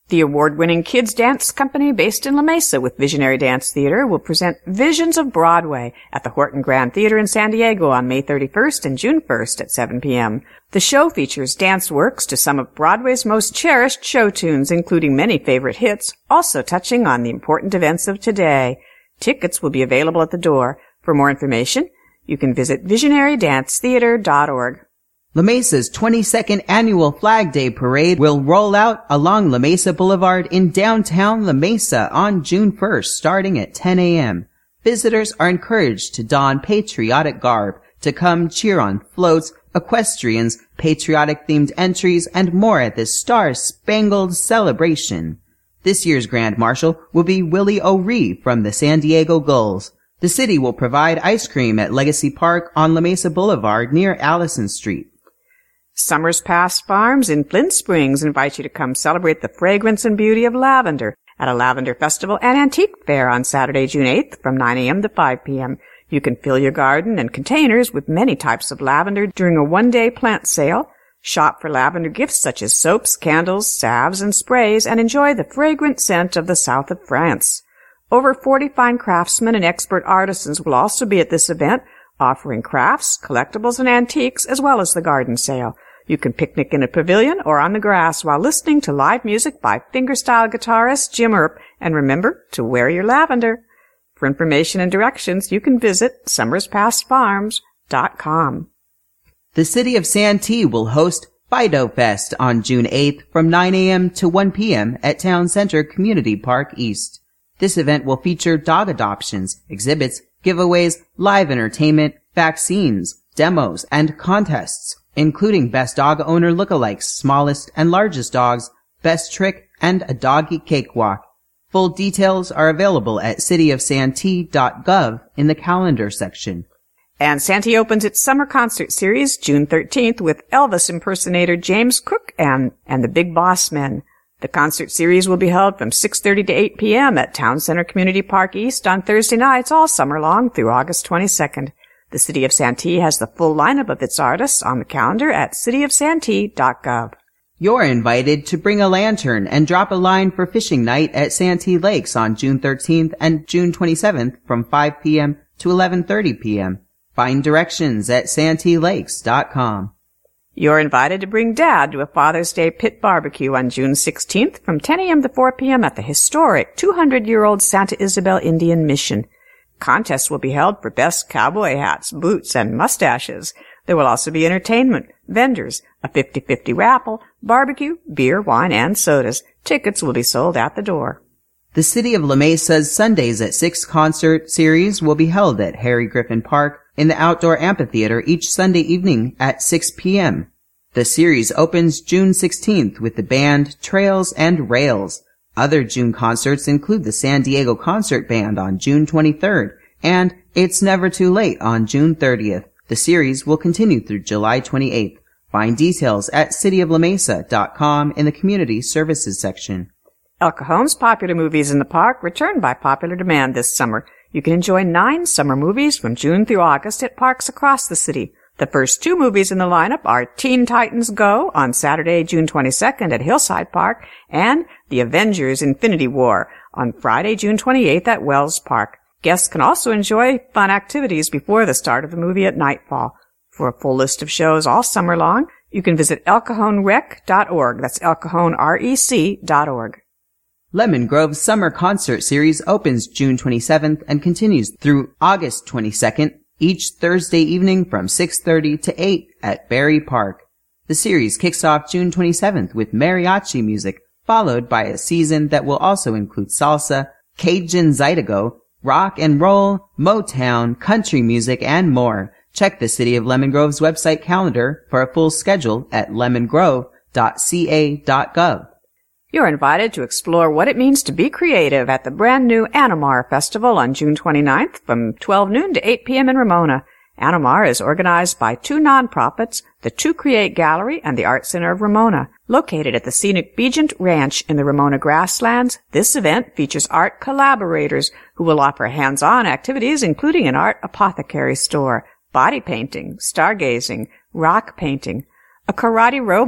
The award-winning kids dance company based in La Mesa with Visionary Dance Theater will present Visions of Broadway at the Horton Grand Theater in San Diego on May thirty-first and June first at seven p.m. The show features dance works to some of Broadway's most cherished show tunes, including many favorite hits, also touching on the important events of today. Tickets will be available at the door. For more information, you can visit visionary dance theater dot org. La Mesa's twenty-second Annual Flag Day Parade will roll out along La Mesa Boulevard in downtown La Mesa on June first, starting at ten a.m. Visitors are encouraged to don patriotic garb to come cheer on floats, equestrians, patriotic-themed entries, and more at this star-spangled celebration. This year's Grand Marshal will be Willie O'Ree from the San Diego Gulls. The city will provide ice cream at Legacy Park on La Mesa Boulevard near Allison Street. Summer's Past Farms in Flint Springs invite you to come celebrate the fragrance and beauty of lavender at a lavender festival and antique fair on Saturday, June eighth from nine a.m. to five p.m. You can fill your garden and containers with many types of lavender during a one-day plant sale. Shop for lavender gifts such as soaps, candles, salves, and sprays, and enjoy the fragrant scent of the south of France. Over forty fine craftsmen and expert artisans will also be at this event, offering crafts, collectibles, and antiques, as well as the garden sale. You can picnic in a pavilion or on the grass while listening to live music by fingerstyle guitarist Jim Earp, and remember to wear your lavender. For information and directions, you can visit summers past farms dot com. The city of Santee will host Fido Fest on June eighth from nine a.m. to one p.m. at Town Center Community Park East. This event will feature dog adoptions, exhibits, giveaways, live entertainment, vaccines, demos, and contests, including Best Dog Owner Lookalikes, Smallest and Largest Dogs, Best Trick, and a Doggy Cakewalk. Full details are available at city of santee dot gov in the calendar section. And Santee opens its summer concert series June thirteenth with Elvis impersonator James Cook and, and the Big Boss Men. The concert series will be held from six thirty to eight p.m. at Town Center Community Park East on Thursday nights all summer long through August twenty-second. The City of Santee has the full lineup of its artists on the calendar at city of santee dot gov. You're invited to bring a lantern and drop a line for fishing night at Santee Lakes on June thirteenth and June twenty-seventh from five p.m. to eleven thirty p.m. Find directions at santee lakes dot com. You're invited to bring Dad to a Father's Day pit barbecue on June sixteenth from ten a.m. to four p.m. at the historic two hundred year old Santa Isabel Indian Mission. Contests will be held for best cowboy hats, boots, and mustaches. There will also be entertainment, vendors, a fifty-fifty raffle, barbecue, beer, wine, and sodas. Tickets will be sold at the door. The City of La Mesa's Sundays at Six concert series will be held at Harry Griffin Park in the outdoor amphitheater each Sunday evening at six p.m. The series opens June sixteenth with the band Trails and Rails. Other June concerts include the San Diego Concert Band on June twenty-third and It's Never Too Late on June thirtieth. The series will continue through July twenty-eighth. Find details at city of la mesa dot com in the Community Services section. El Cajon's popular movies in the park return by popular demand this summer. You can enjoy nine summer movies from June through August at parks across the city. The first two movies in the lineup are Teen Titans Go on Saturday, June twenty-second at Hillside Park, and The Avengers Infinity War on Friday, June twenty-eighth at Wells Park. Guests can also enjoy fun activities before the start of the movie at nightfall. For a full list of shows all summer long, you can visit el cajon rec dot org. That's El Cajon R E C dot org. Lemon Grove's Summer Concert Series opens June twenty-seventh and continues through August twenty-second, each Thursday evening from six thirty to eight at Berry Park. The series kicks off June twenty-seventh with mariachi music, followed by a season that will also include salsa, Cajun Zydeco, rock and roll, Motown, country music, and more. Check the City of Lemon Grove's website calendar for a full schedule at lemon grove dot c a dot gov. You're invited to explore what it means to be creative at the brand new Animar Festival on June twenty-ninth from twelve noon to eight p.m. in Ramona. Animar is organized by two nonprofits, the To Create Gallery and the Art Center of Ramona. Located at the scenic Begent Ranch in the Ramona Grasslands, this event features art collaborators who will offer hands-on activities including an art apothecary store, body painting, stargazing, rock painting, a karate robot,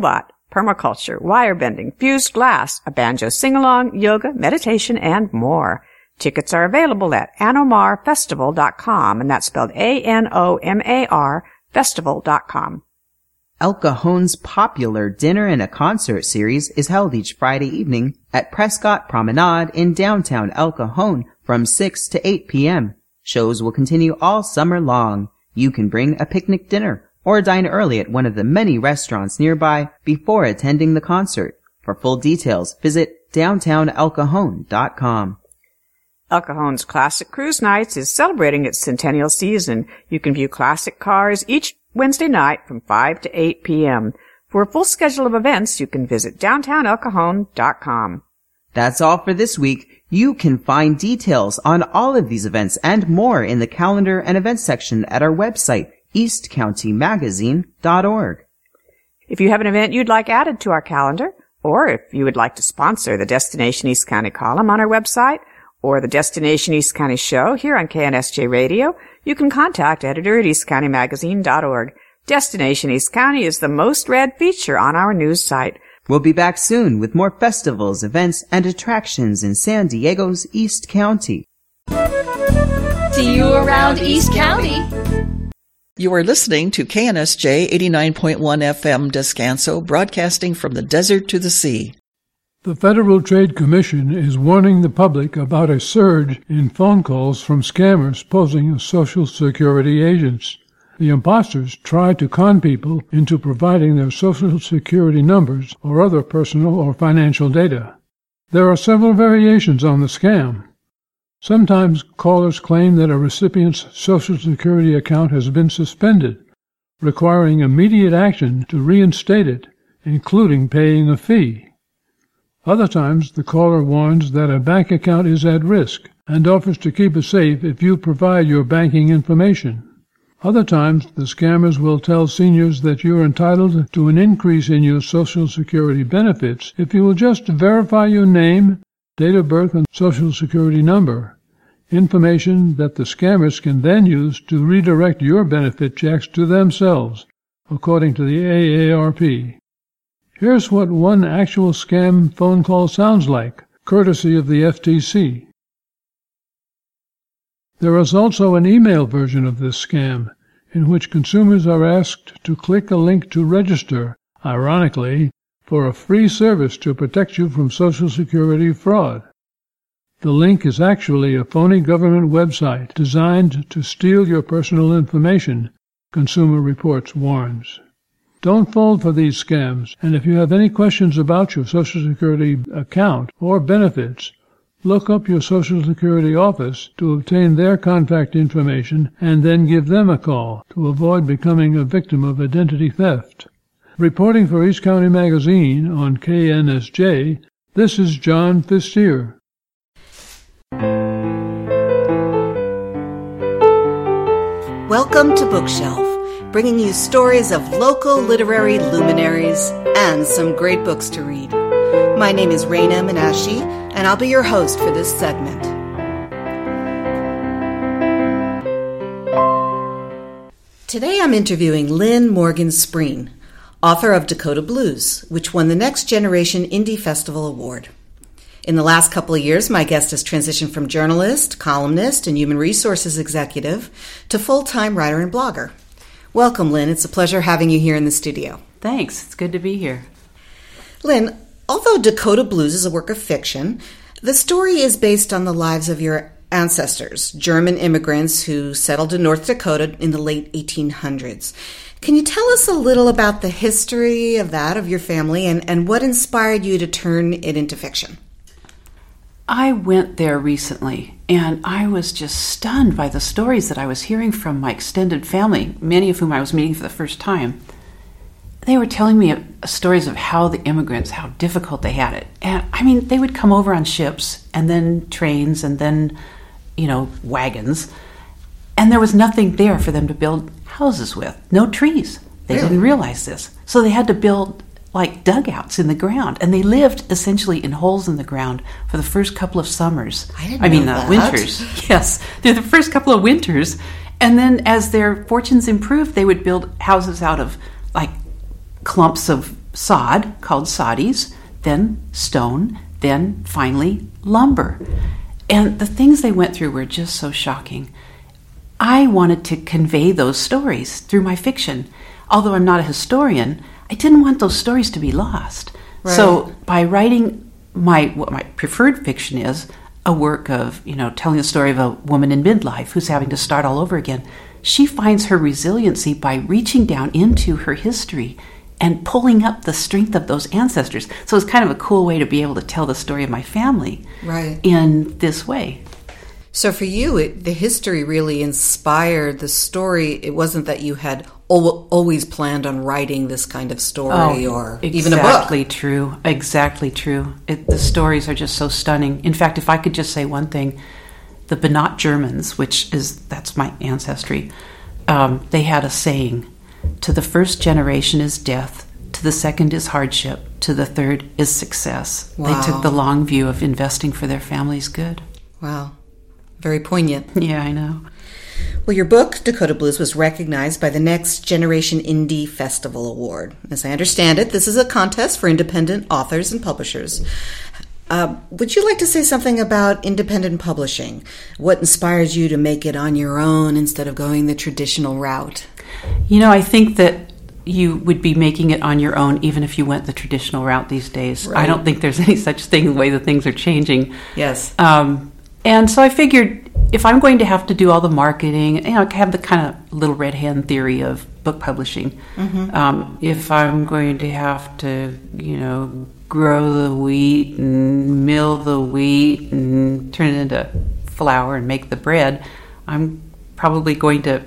permaculture, wire bending, fused glass, a banjo sing-along, yoga, meditation, and more. Tickets are available at anomar festival dot com, and that's spelled A N O M A R, festival dot com. El Cajon's popular Dinner and a Concert series is held each Friday evening at Prescott Promenade in downtown El Cajon from six to eight p.m. Shows will continue all summer long. You can bring a picnic dinner or dine early at one of the many restaurants nearby before attending the concert. For full details, visit downtown el cajon dot com. El Cajon's Classic Cruise Nights is celebrating its centennial season. You can view classic cars each Wednesday night from five to eight p.m. For a full schedule of events, you can visit downtown el cajon dot com. That's all for this week. You can find details on all of these events and more in the calendar and events section at our website, east county magazine dot org. If you have an event you'd like added to our calendar, or if you would like to sponsor the Destination East County column on our website, or the Destination East County show here on K N S J Radio, you can contact editor at east county magazine dot org. Destination East County is the most read feature on our news site. We'll be back soon with more festivals, events, and attractions in San Diego's East County. See you around East County. You are listening to K N S J eighty-nine point one F M Descanso, broadcasting from the desert to the sea. The Federal Trade Commission is warning the public about a surge in phone calls from scammers posing as Social Security agents. The imposters try to con people into providing their Social Security numbers or other personal or financial data. There are several variations on the scam. Sometimes callers claim that a recipient's Social Security account has been suspended, requiring immediate action to reinstate it, including paying a fee. Other times, the caller warns that a bank account is at risk and offers to keep it safe if you provide your banking information. Other times, the scammers will tell seniors that you are entitled to an increase in your Social Security benefits if you will just verify your name, date of birth, and Social Security number, information that the scammers can then use to redirect your benefit checks to themselves, according to the A A R P. Here's what one actual scam phone call sounds like, courtesy of the F T C. There is also an email version of this scam, in which consumers are asked to click a link to register, ironically, for a free service to protect you from Social Security fraud. The link is actually a phony government website designed to steal your personal information, Consumer Reports warns. Don't fall for these scams, and if you have any questions about your Social Security account or benefits, look up your Social Security office to obtain their contact information and then give them a call to avoid becoming a victim of identity theft. Reporting for East County Magazine on K N S J, this is John Fistier. Welcome to Bookshelf, bringing you stories of local literary luminaries and some great books to read. My name is Raina Menashe, and I'll be your host for this segment. Today I'm interviewing Lynn Morgan Spreen, author of Dakota Blues, which won the Next Generation Indie Festival Award. In the last couple of years, my guest has transitioned from journalist, columnist, and human resources executive to full-time writer and blogger. Welcome, Lynn. It's a pleasure having you here in the studio. Thanks. It's good to be here. Lynn, although Dakota Blues is a work of fiction, the story is based on the lives of your ancestors, German immigrants who settled in North Dakota in the late eighteen hundreds. Can you tell us a little about the history of that, of your family, and, and what inspired you to turn it into fiction? I went there recently, and I was just stunned by the stories that I was hearing from my extended family, many of whom I was meeting for the first time. They were telling me stories of how the immigrants, how difficult they had it. And I mean, they would come over on ships, and then trains, and then, you know, wagons. And there was nothing there for them to build houses with. No trees. They really? didn't realize this. So they had to build like dugouts in the ground, and they lived essentially in holes in the ground for the first couple of summers. I didn't I mean, know uh, that. winters. Yes, they're the first couple of winters, and then as their fortunes improved, they would build houses out of like clumps of sod, called soddies, then stone, then finally lumber. And the things they went through were just so shocking. I wanted to convey those stories through my fiction. Although I'm not a historian, I didn't want those stories to be lost. Right. So by writing my what my preferred fiction is, a work of, you know, telling the story of a woman in midlife who's having to start all over again, she finds her resiliency by reaching down into her history and pulling up the strength of those ancestors. So it's kind of a cool way to be able to tell the story of my family right. in this way. So for you, it, the history really inspired the story. It wasn't that you had al- always planned on writing this kind of story oh, or exactly even a book. Exactly true. Exactly true. It, the stories are just so stunning. In fact, if I could just say one thing, the Banat Germans, which is, that's my ancestry, um, they had a saying, to the first generation is death, to the second is hardship, to the third is success. Wow. They took the long view of investing for their family's good. Wow. Very poignant. Yeah, I know. Well, your book, Dakota Blues, was recognized by the Next Generation Indie Festival Award. As I understand it, this is a contest for independent authors and publishers. Uh, would you like to say something about independent publishing? What inspires you to make it on your own instead of going the traditional route? You know, I think that you would be making it on your own even if you went the traditional route these days. Right. I don't think there's any such thing the way the things are changing. Yes. Um, and so I figured if I'm going to have to do all the marketing, you know, I have the kind of little red hen theory of book publishing. Mm-hmm. Um, if I'm going to have to, you know, grow the wheat and mill the wheat and turn it into flour and make the bread, I'm probably going to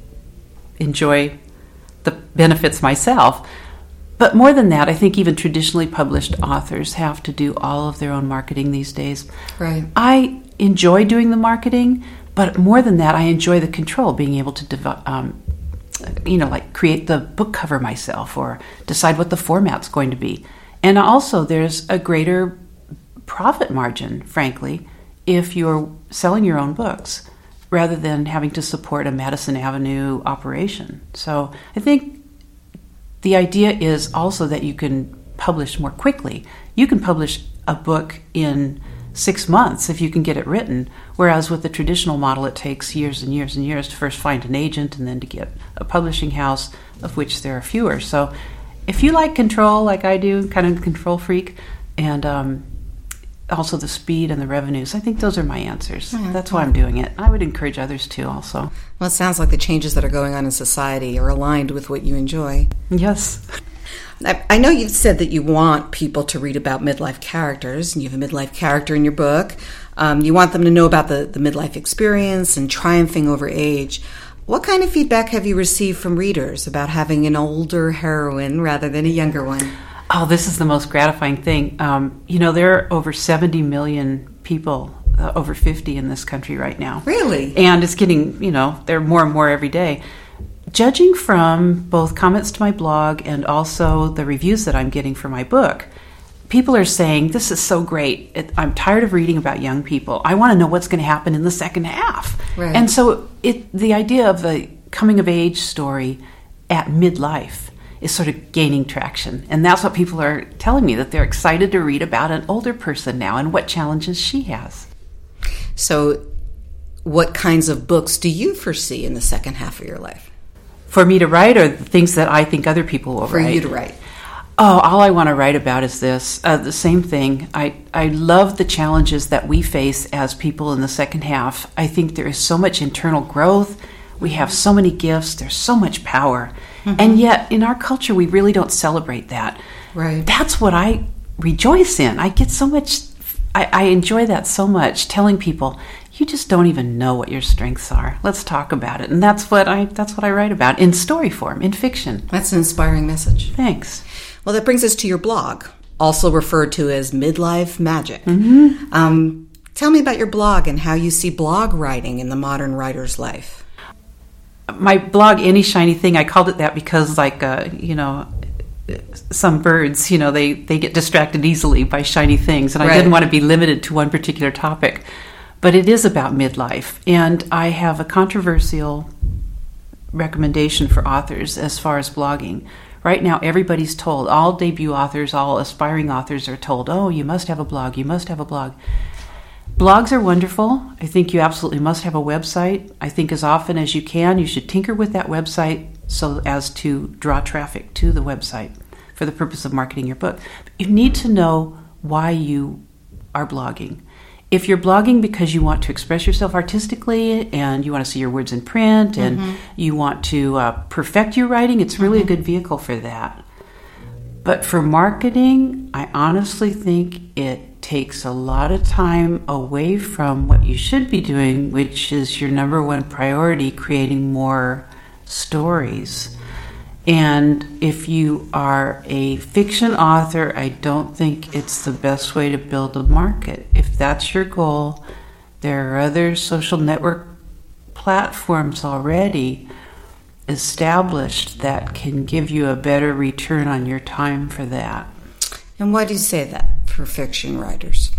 enjoy the benefits myself. But more than that, I think even traditionally published authors have to do all of their own marketing these days. Right. I enjoy doing the marketing, but more than that, I enjoy the control, being able to develop, um, you know, like create the book cover myself or decide what the format's going to be. And also there's a greater profit margin, frankly, if you're selling your own books rather than having to support a Madison Avenue operation. So I think the idea is also that you can publish more quickly. You can publish a book in six months if you can get it written, whereas with the traditional model it takes years and years and years to first find an agent and then to get a publishing house, of which there are fewer. So if you like control like I do, kind of a control freak, and um, also the speed and the revenues, I think those are my answers. Mm-hmm. That's why I'm doing it. I would encourage others to also. Well, it sounds like the changes that are going on in society are aligned with what you enjoy. Yes. I, I know you've said that you want people to read about midlife characters, and you have a midlife character in your book. Um, you want them to know about the, the midlife experience and triumphing over age. What kind of feedback have you received from readers about having an older heroine rather than a younger one? Oh, this is the most gratifying thing. Um, you know, there are over seventy million people uh, over fifty in this country right now. Really? And it's getting, you know, there are more and more every day. Judging from both comments to my blog and also the reviews that I'm getting for my book, people are saying, this is so great. It, I'm tired of reading about young people. I want to know what's going to happen in the second half. Right. And so it, the idea of the coming of age story at midlife is sort of gaining traction. And that's what people are telling me, that they're excited to read about an older person now and what challenges she has. So what kinds of books do you foresee in the second half of your life? For me to write, or things that I think other people will For write? For you to write. Oh, all I want to write about is this. Uh, the same thing. I, I love the challenges that we face as people in the second half. I think there is so much internal growth. We have so many gifts. There's so much power. Mm-hmm. And yet, in our culture, we really don't celebrate that. Right. That's what I rejoice in. I get so much, I, I enjoy that so much, telling people, you just don't even know what your strengths are. Let's talk about it. And that's what I that's what I write about in story form, in fiction. That's an inspiring message. Thanks. Well, that brings us to your blog, also referred to as Midlife Magic. Mm-hmm. Um, tell me about your blog and how you see blog writing in the modern writer's life. My blog, Any Shiny Thing, I called it that because, like, uh, you know, some birds, you know, they, they get distracted easily by shiny things, and I right. didn't want to be limited to one particular topic. But it is about midlife, and I have a controversial recommendation for authors as far as blogging. Right now, everybody's told, all debut authors, all aspiring authors are told, oh, you must have a blog, you must have a blog. Blogs are wonderful. I think you absolutely must have a website. I think as often as you can, you should tinker with that website so as to draw traffic to the website for the purpose of marketing your book. You need to know why you are blogging. If you're blogging because you want to express yourself artistically and you want to see your words in print and mm-hmm. you want to uh, perfect your writing, it's really mm-hmm. a good vehicle for that. But for marketing, I honestly think it takes a lot of time away from what you should be doing, which is your number one priority, creating more stories. And if you are a fiction author, I don't think it's the best way to build a market. If that's your goal, there are other social network platforms already established that can give you a better return on your time for that. And why do you say that for fiction writers?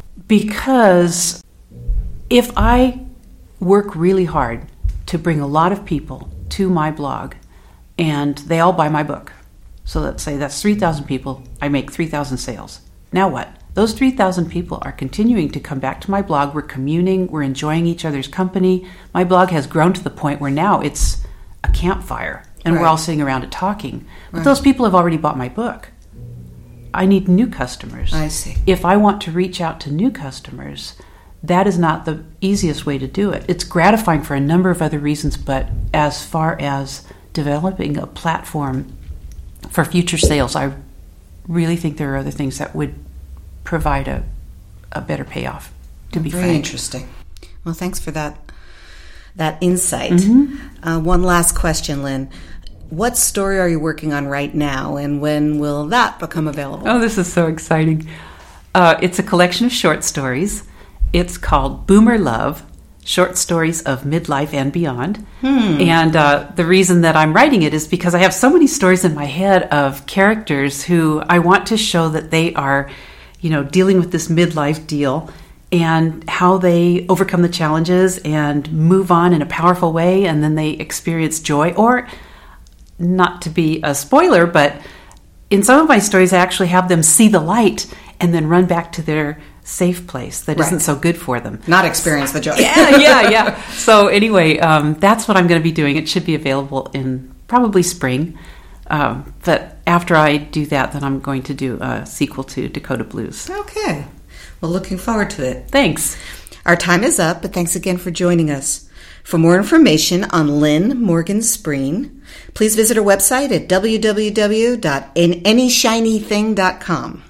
Because if I work really hard to bring a lot of people to my blog, and they all buy my book. So let's say that's three thousand people. I make three thousand sales. Now what? Those three thousand people are continuing to come back to my blog. We're communing. We're enjoying each other's company. My blog has grown to the point where now it's a campfire, and right. we're all sitting around it talking. But right. those people have already bought my book. I need new customers. I see. If I want to reach out to new customers, that is not the easiest way to do it. It's gratifying for a number of other reasons, but as far as developing a platform for future sales, I really think there are other things that would provide a, a better payoff, to be Very frank. interesting. Well, thanks for that that insight. Mm-hmm. Uh, one last question, Lynn. What story are you working on right now, and when will that become available? Oh, this is so exciting. Uh, it's a collection of short stories. It's called Boomer Love, Short Stories of Midlife and Beyond. Hmm. And uh, the reason that I'm writing it is because I have so many stories in my head of characters who I want to show that they are, you know, dealing with this midlife deal and how they overcome the challenges and move on in a powerful way, and then they experience joy. Or, not to be a spoiler, but in some of my stories I actually have them see the light and then run back to their safe place that right. isn't so good for them. Not experience the joy. yeah, yeah, yeah. So anyway, um, that's what I'm going to be doing. It should be available in probably spring. Um, but after I do that, then I'm going to do a sequel to Dakota Blues. Okay. Well, looking forward to it. Thanks. Our time is up, but thanks again for joining us. For more information on Lynn Morgan Spreen, please visit her website at w w w dot any shiny thing dot com.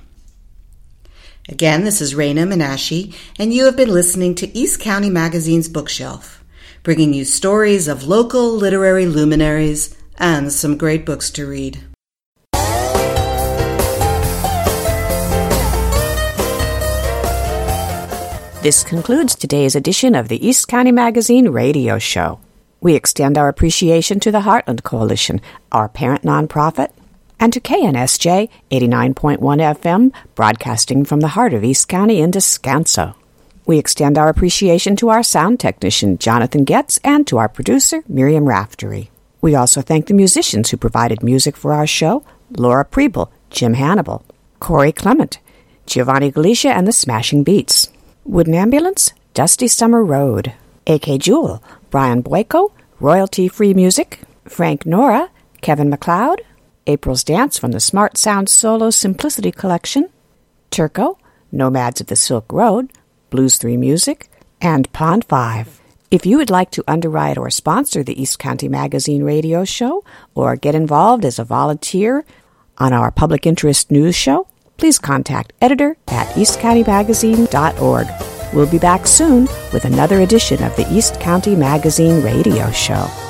Again, this is Raina Menashe, and you have been listening to East County Magazine's Bookshelf, bringing you stories of local literary luminaries and some great books to read. This concludes today's edition of the East County Magazine radio show. We extend our appreciation to the Heartland Coalition, our parent nonprofit, and to K N S J eighty-nine point one F M, broadcasting from the heart of East County in Descanso. We extend our appreciation to our sound technician, Jonathan Getz, and to our producer, Miriam Raftery. We also thank the musicians who provided music for our show, Laura Preble, Jim Hannibal, Corey Clement, Giovanni Galicia and the Smashing Beats, Wooden Ambulance, Dusty Summer Road, A K Jewel, Brian Boyko, Royalty-Free Music, Frank Nora, Kevin MacLeod, April's Dance from the Smart Sound Solo Simplicity Collection, Turco, Nomads of the Silk Road, Blues three Music, and Pond five. If you would like to underwrite or sponsor the East County Magazine radio show or get involved as a volunteer on our public interest news show, please contact editor at east county magazine dot org. We'll be back soon with another edition of the East County Magazine radio show.